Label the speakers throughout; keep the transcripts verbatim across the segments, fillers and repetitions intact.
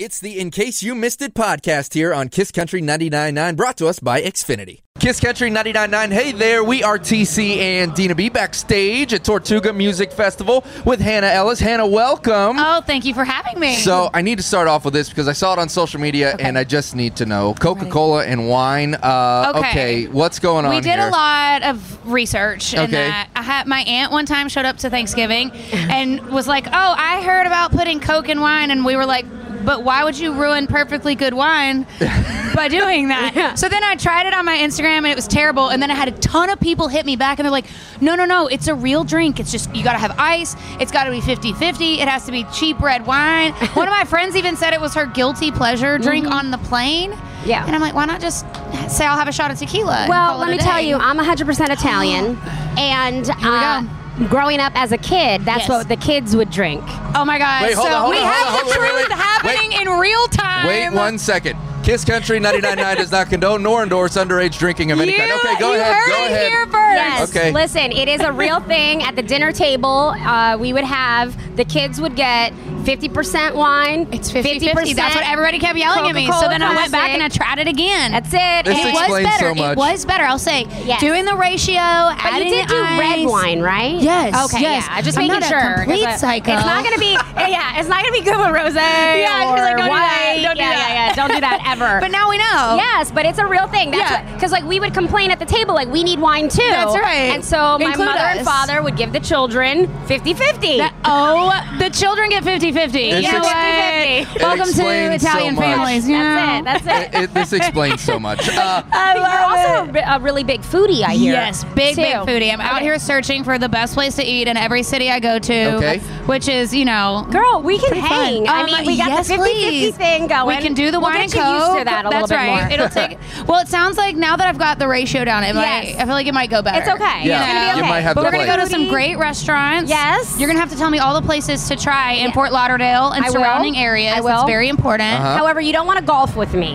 Speaker 1: It's the In Case You Missed It podcast here on Kiss Country ninety-nine point nine, brought to us by Xfinity. Kiss Country ninety-nine point nine, hey there, we are T C and Dina B backstage at Tortuga Music Festival with Hannah Ellis. Hannah, welcome.
Speaker 2: Oh, thank you for having me.
Speaker 1: So I need to start off with this because I saw it on social media
Speaker 2: Okay.
Speaker 1: and I just need to know. Coca-Cola and wine. Uh,
Speaker 2: Okay.
Speaker 1: okay, what's going on
Speaker 2: we did
Speaker 1: here?
Speaker 2: a lot of research. And
Speaker 1: Okay.
Speaker 2: that I had my aunt one time showed up to Thanksgiving and was like, "Oh, I heard about putting Coke in wine," and we were like, "But why would you ruin perfectly good wine by doing that?"
Speaker 3: Yeah.
Speaker 2: So then I tried it on my Instagram and it was terrible. And then I had a ton of people hit me back and they're like, "No, no, no, it's a real drink. It's just you got to have ice. It's got to be fifty-fifty. It has to be cheap red wine." One of my friends even said it was her guilty pleasure drink
Speaker 3: Mm-hmm.
Speaker 2: on the plane.
Speaker 3: Yeah.
Speaker 2: And I'm like, why not just say I'll have a shot of tequila? and
Speaker 3: Well,
Speaker 2: call
Speaker 3: let
Speaker 2: it
Speaker 3: me
Speaker 2: a
Speaker 3: tell
Speaker 2: day?
Speaker 3: you, I'm one hundred percent Italian, and
Speaker 2: we
Speaker 3: uh, growing up as a kid, that's
Speaker 2: Yes.
Speaker 3: what the kids would drink.
Speaker 2: Oh my God!
Speaker 1: Wait, hold
Speaker 2: so
Speaker 1: on, hold
Speaker 2: we
Speaker 1: on, hold
Speaker 2: have
Speaker 1: on,
Speaker 2: the
Speaker 1: hold on, wait,
Speaker 2: truth
Speaker 1: wait, wait.
Speaker 2: happening in real time.
Speaker 1: Wait one second. Kiss Country ninety-nine point nine does not condone nor endorse underage drinking of any
Speaker 2: You-
Speaker 1: kind. Okay, go
Speaker 2: you
Speaker 1: ahead.
Speaker 2: heard
Speaker 1: Go
Speaker 2: it
Speaker 1: ahead.
Speaker 2: here first.
Speaker 3: Yes.
Speaker 1: Okay.
Speaker 3: Listen, it is a real thing. At the dinner table, uh, we would have the kids would get fifty percent wine.
Speaker 2: It's fifty-fifty. That's what everybody kept yelling at me. So
Speaker 3: Coca-Cola
Speaker 2: then I went back
Speaker 3: Classic.
Speaker 2: and I tried it again.
Speaker 3: That's it.
Speaker 1: This
Speaker 2: and it was
Speaker 1: explains
Speaker 2: better.
Speaker 1: so much.
Speaker 2: It was better. I'll say.
Speaker 3: Yes.
Speaker 2: Doing the ratio.
Speaker 3: But you
Speaker 2: adding
Speaker 3: did do
Speaker 2: ice.
Speaker 3: red wine, right?
Speaker 2: Yes,
Speaker 3: Okay.
Speaker 2: yes.
Speaker 3: Yeah. Just
Speaker 2: I'm
Speaker 3: making
Speaker 2: not a
Speaker 3: sure.
Speaker 2: complete
Speaker 3: 'cause, uh,
Speaker 2: psycho.
Speaker 3: It's not gonna be. Yeah. It's not gonna be good with rosé.
Speaker 2: Yeah,
Speaker 3: or
Speaker 2: she's like, don't do that,
Speaker 3: white.
Speaker 2: don't do
Speaker 3: yeah,
Speaker 2: that.
Speaker 3: yeah, yeah. Don't do that ever.
Speaker 2: But now we know.
Speaker 3: Yes, but it's a real thing. That's
Speaker 2: Yeah.
Speaker 3: because like we would complain at the table, like we need wine too.
Speaker 2: That's right.
Speaker 3: And so my
Speaker 2: Include
Speaker 3: mother and
Speaker 2: us.
Speaker 3: father would give the children fifty-fifty.
Speaker 2: That- oh, the children get fifty-fifty.
Speaker 1: It's
Speaker 2: You know
Speaker 1: ex-
Speaker 2: what?
Speaker 3: fifty-fifty.
Speaker 1: It
Speaker 2: Welcome to
Speaker 1: explains so
Speaker 2: Italian
Speaker 1: much.
Speaker 2: families. You know?
Speaker 3: That's it. That's it.
Speaker 1: It, it, this explains so much. Uh,
Speaker 2: I
Speaker 3: But you're also a, bi- a really big foodie, I hear.
Speaker 2: Yes, big,
Speaker 3: too.
Speaker 2: big foodie. I'm out
Speaker 3: Okay.
Speaker 2: here searching for the best place to eat in every city I go to,
Speaker 1: Okay.
Speaker 2: which is, you know,
Speaker 3: Girl, we can
Speaker 2: pretty
Speaker 3: hang.
Speaker 2: fun.
Speaker 3: I
Speaker 2: Um,
Speaker 3: mean, we got
Speaker 2: yes,
Speaker 3: the fifty-fifty
Speaker 2: please.
Speaker 3: thing going.
Speaker 2: We can do the
Speaker 3: we'll
Speaker 2: wine
Speaker 3: get
Speaker 2: and
Speaker 3: you
Speaker 2: coke.
Speaker 3: used to that a
Speaker 2: That's
Speaker 3: little bit
Speaker 2: right.
Speaker 3: more.
Speaker 2: It'll take. Well, it sounds like now that I've got the ratio down, it might,
Speaker 3: Yes.
Speaker 2: I feel like it might go better.
Speaker 3: It's okay.
Speaker 1: Yeah,
Speaker 3: It's gonna be okay.
Speaker 1: you might have
Speaker 2: But
Speaker 1: to
Speaker 2: we're gonna
Speaker 1: play.
Speaker 2: go to some
Speaker 3: Foodie.
Speaker 2: great restaurants.
Speaker 3: Yes.
Speaker 2: You're gonna have to tell me all the places to try in
Speaker 3: Yeah.
Speaker 2: Fort Lauderdale and
Speaker 3: I will.
Speaker 2: surrounding areas.
Speaker 3: I will.
Speaker 2: That's very important.
Speaker 1: Uh-huh.
Speaker 3: However, you don't want to golf with me.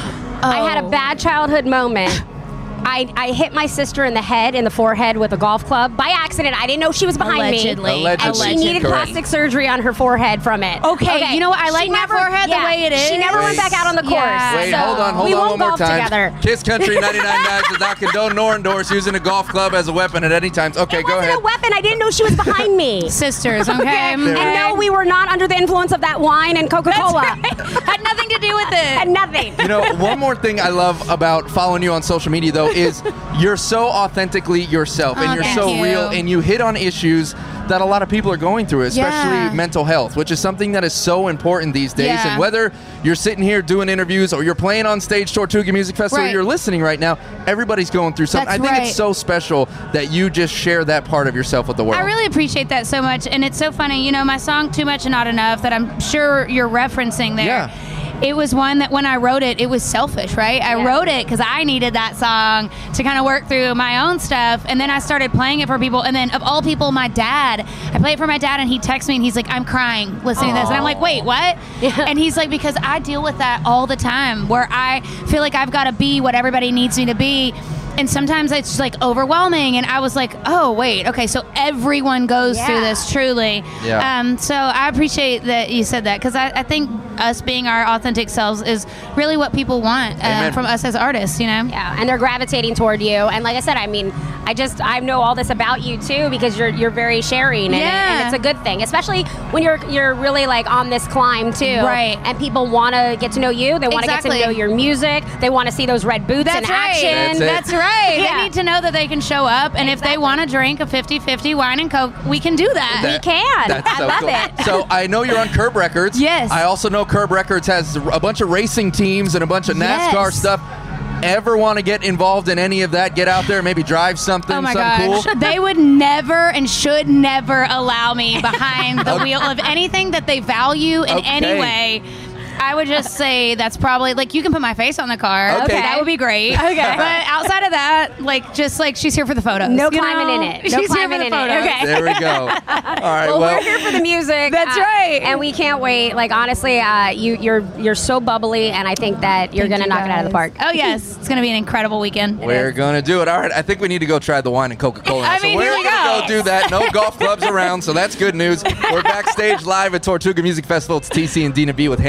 Speaker 3: I had a
Speaker 2: Oh.
Speaker 3: bad childhood moment. I, I hit my sister in the head, in the forehead with a golf club by accident. I didn't know she was behind
Speaker 2: Allegedly.
Speaker 3: me.
Speaker 1: Allegedly.
Speaker 3: And she
Speaker 2: Allegedly.
Speaker 3: needed
Speaker 1: Correct.
Speaker 3: plastic surgery on her forehead from it.
Speaker 2: Okay, you know what? I like
Speaker 3: She
Speaker 2: my
Speaker 3: never-
Speaker 2: forehead the
Speaker 3: yeah,
Speaker 2: way it
Speaker 3: She
Speaker 2: is.
Speaker 3: never went back out on the course.
Speaker 2: Yeah.
Speaker 1: Wait,
Speaker 3: so
Speaker 1: hold on, hold
Speaker 3: we
Speaker 1: on
Speaker 3: won't
Speaker 1: one more
Speaker 3: golf
Speaker 1: time.
Speaker 3: Together.
Speaker 1: Kiss Country ninety-nine point nine does not condone nor endorse using a golf club as a weapon at any time. Okay,
Speaker 3: It
Speaker 1: go
Speaker 3: wasn't
Speaker 1: ahead.
Speaker 3: a weapon. I didn't know she was behind me.
Speaker 2: Sisters, okay?
Speaker 3: And no, we were not under the influence of that wine and Coca-Cola.
Speaker 2: Had nothing to do with it.
Speaker 3: Had nothing.
Speaker 1: You know, one more thing I love about following you on social media, though, is you're so authentically yourself and
Speaker 2: Oh,
Speaker 1: you're
Speaker 2: thank
Speaker 1: so
Speaker 2: you.
Speaker 1: real and you hit on issues that a lot of people are going through, especially
Speaker 2: Yeah.
Speaker 1: mental health, which is something that is so important these days.
Speaker 2: Yeah.
Speaker 1: And whether you're sitting here doing interviews or you're playing on stage Tortuga Music Festival, or
Speaker 2: Right.
Speaker 1: you're listening right now, everybody's going through something.
Speaker 2: That's
Speaker 1: I think
Speaker 2: right.
Speaker 1: it's so special that you just share that part of yourself with the world.
Speaker 2: I really appreciate that so much, and it's so funny. You know, my song "Too Much and Not Enough" that I'm sure you're referencing there.
Speaker 1: Yeah.
Speaker 2: It was one that when I wrote it, it was selfish, right? I
Speaker 3: Yeah.
Speaker 2: wrote it because I needed that song to kind of work through my own stuff, and then I started playing it for people. And then, of all people, my dad. I played it for my dad, and he texts me, and he's like, "I'm crying listening to this," and I'm like, "Wait, what?"
Speaker 3: Yeah.
Speaker 2: And he's like, "Because I deal with that all the time, where I feel like I've got to be what everybody needs me to be." And sometimes it's just like overwhelming. And I was like, oh, wait, okay, so everyone goes
Speaker 3: Yeah.
Speaker 2: through this, truly.
Speaker 1: Yeah.
Speaker 2: Um, so I appreciate that you said that, because I, I think us being our authentic selves is really what people want uh,
Speaker 1: Amen.
Speaker 2: from us as artists, you know?
Speaker 3: Yeah, and they're gravitating toward you. And like I said, I mean, I just I know all this about you too because you're you're very sharing, and,
Speaker 2: Yeah.
Speaker 3: and it's a good thing, especially when you're you're really like on this climb too.
Speaker 2: Right.
Speaker 3: And people want to get to know you. They want to
Speaker 2: Exactly.
Speaker 3: get to know your music. They want to see those red boots
Speaker 2: That's
Speaker 3: in
Speaker 2: right.
Speaker 3: action.
Speaker 1: That's it.
Speaker 2: That's right.
Speaker 3: Yeah.
Speaker 2: They need to know that they can show up, and if they
Speaker 3: Exactly.
Speaker 2: want to drink a fifty-fifty wine and Coke, we can do that.
Speaker 3: We can.
Speaker 1: That's
Speaker 3: I
Speaker 1: so
Speaker 3: love
Speaker 1: cool.
Speaker 3: it.
Speaker 1: So I know you're on Curb Records.
Speaker 2: Yes.
Speaker 1: I also know Curb Records has a bunch of racing teams and a bunch of NASCAR
Speaker 2: Yes.
Speaker 1: stuff. Ever want to get involved in any of that? Get out there, maybe drive something,
Speaker 2: Oh my
Speaker 1: something
Speaker 2: gosh.
Speaker 1: cool.
Speaker 2: They would never and should never allow me behind the wheel of anything that they value in any
Speaker 1: Okay.
Speaker 2: way. I would just say that's probably, like, you can put my face on the car.
Speaker 1: Okay.
Speaker 2: That would be great.
Speaker 3: Okay.
Speaker 2: But outside of that, like, just like she's here for the photos.
Speaker 3: No
Speaker 2: you
Speaker 3: climbing
Speaker 2: know?
Speaker 3: in it. No
Speaker 2: She's here
Speaker 3: climbing
Speaker 2: for the
Speaker 3: in it.
Speaker 2: photos.
Speaker 3: Okay.
Speaker 1: There we go. All right.
Speaker 3: Well,
Speaker 1: Well,
Speaker 3: we're here for the music.
Speaker 2: That's right.
Speaker 3: And we can't wait. Like honestly, uh, you you're you're so bubbly, and I think that you're
Speaker 2: Thank
Speaker 3: gonna
Speaker 2: you,
Speaker 3: knock it out of the
Speaker 2: guys.
Speaker 3: park.
Speaker 2: Oh, yes. It's going to be an incredible weekend.
Speaker 1: we're gonna do it. All right. I think we need to go try the wine and Coca-Cola.
Speaker 2: I
Speaker 1: so
Speaker 2: mean,
Speaker 1: we're
Speaker 2: here we
Speaker 1: gonna
Speaker 2: go.
Speaker 1: go do that. No golf clubs around, so that's good news. We're backstage live at Tortuga Music Festival. It's T C and Dina B with Hannah Ellis.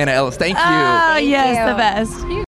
Speaker 1: Thank you.
Speaker 2: Oh, yes,
Speaker 3: you.
Speaker 2: the best.